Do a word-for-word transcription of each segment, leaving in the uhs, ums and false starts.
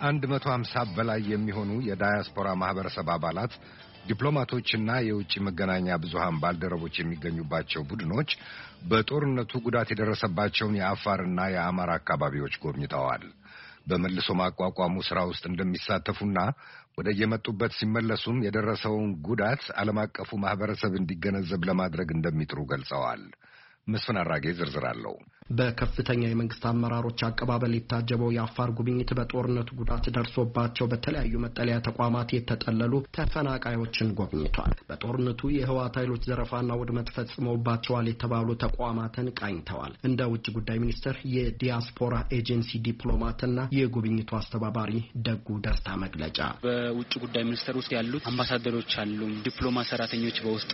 ከአንድ መቶ ሃምሳ በላይ የሚሆኑ የዳያስፖራ ማህበረሰብ አባላት ዲፕሎማቶችና የውጭ መገናኛ ብዙሃን ባልደረቦች የሚገኙባቸው ቡድኖች በጦርነቱ ጉዳት የደረሰባቸውን የአፋርና የአማራ አካባቢዎች ጎብኝተዋል። በመልሶ ማቋቋሙ ሥራ ውስጥ እንደሚሳተፉና ወደ የመጡበት ሲመለሱም የደረሰውን ጉዳት ዓለም አቀፉ ማህበረሰብ እንዲገነዘብ ለማድረግ እንደሚጥሩ ገልጸዋል። መስፍን አራጌ ዝርዝር አለው። በከፍተኛ የመንግስት አመራሮች አቀባበል የታጀበው የአፋር ጉብኝት በጦርነቱ ጉዳት ደርሶባቸው በተለያዩ መጠለያ ተቋማት የተጠለሉ ተፈናቃዮችን ጎብኝቷል። በጦርነቱ የህወሓት ኃይሎች ዘረፋና ውድመት ፈጽመውባቸዋል የተባሉ ተቋማትን ቃኝተዋል። እንደ ውጭ ጉዳይ ሚኒስቴር የዲያስፖራ ኤጀንሲ ዲፕሎማትና የጉብኝቱ አስተባባሪ ደጉ ደስታ መግለጫ በውጭ ጉዳይ ሚኒስቴር ውስጥ ያሉት አምባሳደሮች አሉ፣ ዲፕሎማት ሰራተኞች በውስጡ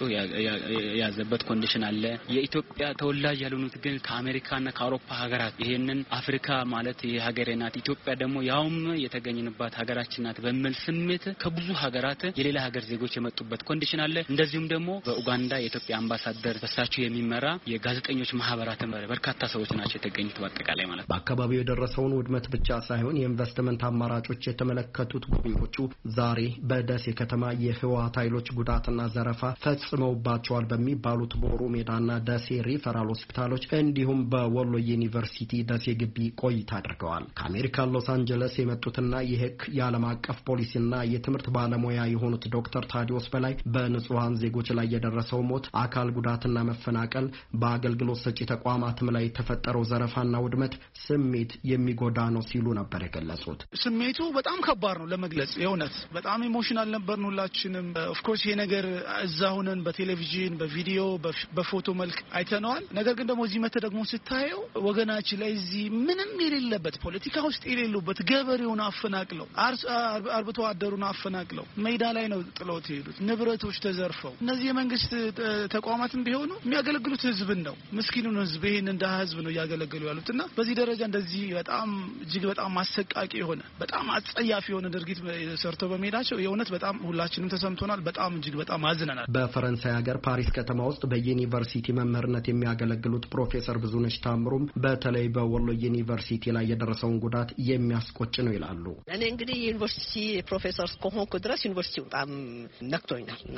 ያዘበት ኮንዲሽን አለ። የኢትዮጵያ ተወላጅ ያልሆኑት ግን ከአሜሪካ እና ከአውሮፓ ሀገራት ይሄንን አፍሪካ ማለት የሀገሬ ናት ኢትዮጵያ ደግሞ ያውም የተገኘንባት ሀገራችን ናት በሚል ስሜት ከብዙ ሀገራት የሌላ ሀገር ዜጎች የመጡበት ኮንዲሽን አለ። እንደዚሁም ደግሞ በኡጋንዳ የኢትዮጵያ አምባሳደር በሳቸው የሚመራ የጋዜጠኞች ማህበራት በርካታ ሰዎች ናቸው የተገኙት። በአጠቃላይ ማለት በአካባቢው የደረሰውን ውድመት ብቻ ሳይሆን የኢንቨስትመንት አማራጮች የተመለከቱት ጎብኚዎቹ ዛሬ በደሴ ከተማ የህወሓት ኃይሎች ጉዳትና ዘረፋ ፈጽመውባቸዋል በሚባሉት ቦሩ ሜዳና ደሴ ሪፈራል ሆስፒታሎች እንዲሁም በወሎ ዩኒቨርሲቲ ደሴ ግቢ ቆይታ አድርገዋል። ከአሜሪካ ሎስ አንጀለስ የመጡትና የህግ የዓለም አቀፍ ፖሊሲና የትምህርት ባለሙያ የሆኑት ዶክተር ታዲዮስ በላይ በንጹሃን ዜጎች ላይ የደረሰው ሞት፣ አካል ጉዳትና መፈናቀል፣ በአገልግሎት ሰጪ ተቋማትም ላይ የተፈጠረው ዘረፋና ውድመት ስሜት የሚጎዳ ነው ሲሉ ነበር የገለጹት። ስሜቱ በጣም ከባድ ነው ለመግለጽ። የእውነት በጣም ኢሞሽናል ነበርን ሁላችንም። ኦፍ ኮርስ ይሄ ነገር እዛ ሆነን በቴሌቪዥን በቪዲዮ በፎቶ መልክ አይተነዋል። ነገር ግን ደግሞ እዚህ መተ ደግሞ ስታየው ወገናችን ላይ እዚህ ምንም የሌለበት ፖለቲካ ውስጥ የሌሉበት ገበሬውን አፈናቅለው አርብቶ አደሩን አፈናቅለው ሜዳ ላይ ነው ጥለውት ሄዱት። ንብረቶች ተዘርፈው እነዚህ የመንግስት ተቋማትም ቢሆኑ የሚያገለግሉት ህዝብን ነው፣ ምስኪኑን ህዝብ ይሄን እንደ ህዝብ ነው ያገለግሉ ያሉትና በዚህ ደረጃ እንደዚህ በጣም እጅግ በጣም አሰቃቂ የሆነ በጣም አጸያፊ የሆነ ድርጊት ሰርተው በመሄዳቸው የእውነት በጣም ሁላችንም ተሰምቶናል። በጣም እጅግ በጣም አዝነናል። በፈረንሳይ ሀገር ፓሪስ ከተማ ውስጥ በዩኒቨርሲቲ መምህርነት የሚያገለግሉት ፕሮፌሰር ብዙነሽ ታምሩም በተለይ በወሎ ዩኒቨርሲቲ ላይ የደረሰውን ጉዳት የሚያስቆጭ ነው ይላሉ። እኔ እንግዲህ ዩኒቨርሲቲ ፕሮፌሰር ከሆንኩ ድረስ ዩኒቨርሲቲው በጣም ነክቶኛል እና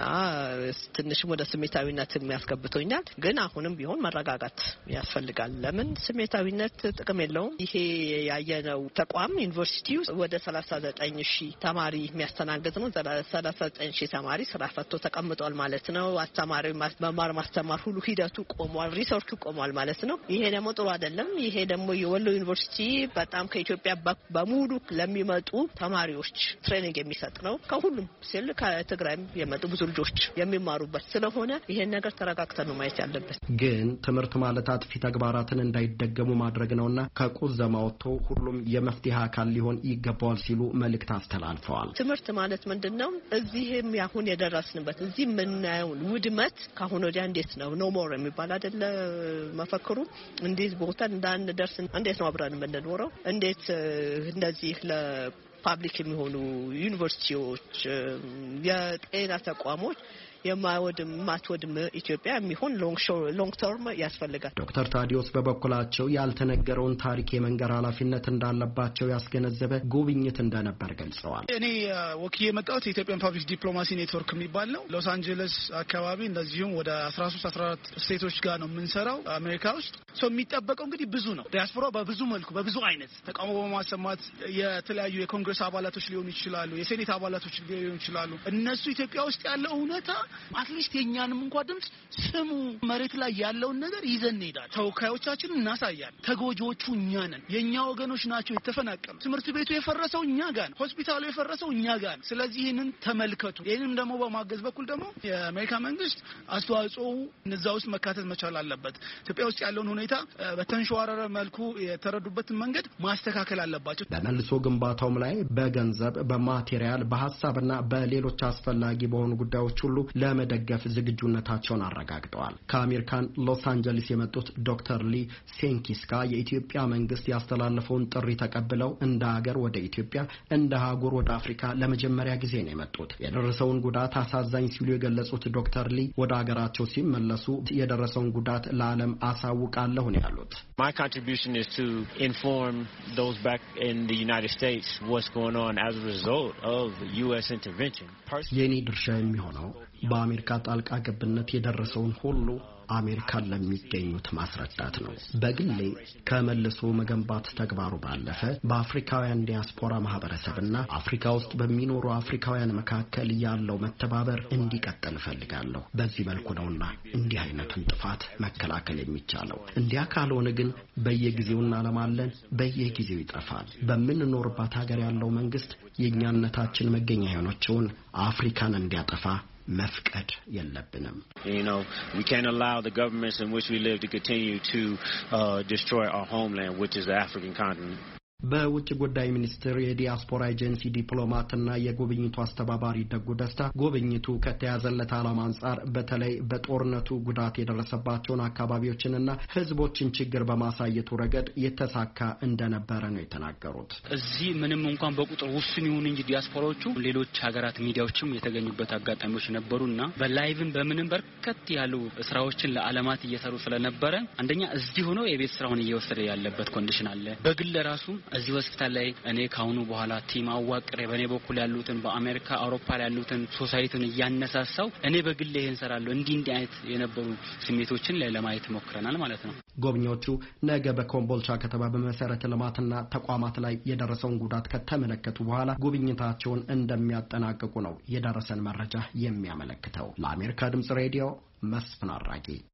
ትንሽ ወደ ስሜታዊነት የሚያስገብቶኛል። ግን አሁንም ቢሆን መረጋጋት ያስፈልጋል። ለምን ስሜታዊነት ጥቅም የለውም። ይሄ ያየነው ተቋም ዩኒቨርሲቲው ወደ ሰላሳ ዘጠኝ ሺህ ተማሪ የሚያስተናግድ ነው። ሰላሳ ዘጠኝ ሺህ ተማሪ ስራ ፈቶ ተቀምጧል ማለት ነው። አስተማሪው መማር ማስተማር ሁሉ ሂደቱ ቆሟል፣ ሪሰርቹ ቆሟል ማለት ነው። ይሄ ደግሞ ጥሩ አይደለም። ይሄ ደግሞ የወሎ ዩኒቨርሲቲ በጣም ከኢትዮጵያ በሙሉ ለሚመጡ ተማሪዎች ትሬኒንግ የሚሰጥ ነው። ከሁሉም ሲል ከትግራይም የመጡ ብዙ ልጆች የሚማሩበት ስለሆነ ይሄን ነገር ተረጋግተን ነው ማየት ያለበት። ግን ትምህርት ማለት አጥፊ ተግባራትን እንዳይደገሙ ማድረግ ነውና ከቁዘማ ወጥቶ ሁሉም የመፍትሄ አካል ሊሆን ይገባዋል ሲሉ መልእክት አስተላልፈዋል። ትምህርት ማለት ምንድነው? እዚህም ያሁን የደረስንበት እዚህ የምናየው ውድመት ካሁን ወዲያ እንዴት ነው ኖ ሞር የሚባል አይደለ መፈክሩ። እንዴት ቦታ እንዳንደርስ እንዴት ነው አብረን የምንኖረው? እንዴት እንደዚህ ለፓብሊክ የሚሆኑ ዩኒቨርሲቲዎች የጤና ተቋሞች የማይወድም ማትወድም ኢትዮጵያ የሚሆን ሎንግ ሾር ሎንግ ተርም ያስፈልጋል። ዶክተር ታዲዮስ በበኩላቸው ያልተነገረውን ታሪክ የመንገር ኃላፊነት እንዳለባቸው ያስገነዘበ ጉብኝት እንደነበር ገልጸዋል። እኔ ወኪዬ የመጣሁት የኢትዮጵያን ፓብሊክ ዲፕሎማሲ ኔትወርክ የሚባል ነው። ሎስ አንጀለስ አካባቢ እንደዚሁም ወደ አስራ ሶስት አስራ አራት ስቴቶች ጋር ነው የምንሰራው አሜሪካ ውስጥ። ሶ የሚጠበቀው እንግዲህ ብዙ ነው። ዲያስፖራ በብዙ መልኩ በብዙ አይነት ተቃውሞ በማሰማት የተለያዩ የኮንግረስ አባላቶች ሊሆኑ ይችላሉ፣ የሴኔት አባላቶች ሊሆኑ ይችላሉ። እነሱ ኢትዮጵያ ውስጥ ያለው እውነታ አትሊስት የኛንም እንኳን ድምጽ ስሙ። መሬት ላይ ያለውን ነገር ይዘን እንሄዳለን። ተወካዮቻችንን እናሳያለን። ተጎጂዎቹ እኛ ነን። የኛ ወገኖች ናቸው የተፈናቀሉ። ትምህርት ቤቱ የፈረሰው እኛ ጋር ነው። ሆስፒታሉ የፈረሰው እኛ ጋር ነው። ስለዚህ ይህንን ተመልከቱ። ይህንን ደግሞ በማገዝ በኩል ደግሞ የአሜሪካ መንግስት አስተዋጽኦ እነዛ ውስጥ መካተት መቻል አለበት። ኢትዮጵያ ውስጥ ያለውን ሁኔታ በተንሸዋረረ መልኩ የተረዱበትን መንገድ ማስተካከል አለባቸው። በመልሶ ግንባታውም ላይ በገንዘብ፣ በማቴሪያል፣ በሐሳብና በሌሎች አስፈላጊ በሆኑ ጉዳዮች ሁሉ ለመደገፍ ዝግጁነታቸውን አረጋግጠዋል። ከአሜሪካን ሎስ አንጀለስ የመጡት ዶክተር ሊ ሴንኪስካ የኢትዮጵያ መንግስት ያስተላለፈውን ጥሪ ተቀብለው እንደ ሀገር ወደ ኢትዮጵያ እንደ ሀገር ወደ አፍሪካ ለመጀመሪያ ጊዜ ነው የመጡት። የደረሰውን ጉዳት አሳዛኝ ሲሉ የገለጹት ዶክተር ሊ ወደ ሀገራቸው ሲመለሱ የደረሰውን ጉዳት ለዓለም አሳውቃለሁ ነው ያሉት። My contribution is to inform those back in the United States what's going on as a result of U S intervention. የኔ ድርሻ የሚሆነው በአሜሪካ ጣልቃ ገብነት የደረሰውን ሁሉ አሜሪካን ለሚገኙት ማስረዳት ነው። በግሌ ከመልሶ መገንባት ተግባሩ ባለፈ በአፍሪካውያን ዲያስፖራ ማህበረሰብና አፍሪካ ውስጥ በሚኖሩ አፍሪካውያን መካከል ያለው መተባበር እንዲቀጥል ፈልጋለሁ። በዚህ መልኩ ነውና እንዲህ አይነቱን ጥፋት መከላከል የሚቻለው። እንዲያ ካልሆነ ግን በየጊዜው እናለማለን፣ በየጊዜው ይጠፋል። በምንኖርባት ሀገር ያለው መንግስት የኛነታችን መገኛ የሆነችውን አፍሪካን እንዲያጠፋ መፍቀድ የለብንም። You know, we can't allow the governments in which we live to continue to uh, destroy our homeland, which is the African continent. በውጭ ጉዳይ ሚኒስቴር የዲያስፖራ ኤጀንሲ ዲፕሎማትና የጉብኝቱ አስተባባሪ ደጉ ደስታ ጉብኝቱ ከተያዘለት ዓላማ አንጻር በተለይ በጦርነቱ ጉዳት የደረሰባቸውን አካባቢዎችንና ህዝቦችን ችግር በማሳየቱ ረገድ የተሳካ እንደነበረ ነው የተናገሩት። እዚህ ምንም እንኳን በቁጥር ውስን ይሁን እንጂ ዲያስፖራዎቹ ሌሎች ሀገራት ሚዲያዎችም የተገኙበት አጋጣሚዎች ነበሩና በላይቭም በምንም በርከት ያሉ ስራዎችን ለዓለማት እየሰሩ ስለነበረ አንደኛ እዚህ ሆኖ የቤት ስራውን እየወሰደ ያለበት ኮንዲሽን አለ። በግል ራሱ እዚህ ሆስፒታል ላይ እኔ ካሁኑ በኋላ ቲም አዋቅሬ በኔ በኩል ያሉትን በአሜሪካ አውሮፓ ላይ ያሉትን ሶሳይቲን ያነሳሳው እኔ በግል ይሄን ሰራለሁ እንዲህ እንዲህ አይነት የነበሩ ስሜቶችን ላይ ለማየት ሞክረናል ማለት ነው። ጎብኚዎቹ ነገ በኮምቦልቻ ከተማ በመሰረተ ልማትና ተቋማት ላይ የደረሰውን ጉዳት ከተመለከቱ በኋላ ጉብኝታቸውን እንደሚያጠናቅቁ ነው የደረሰን መረጃ የሚያመለክተው። ለአሜሪካ ድምጽ ሬዲዮ መስፍን አራጌ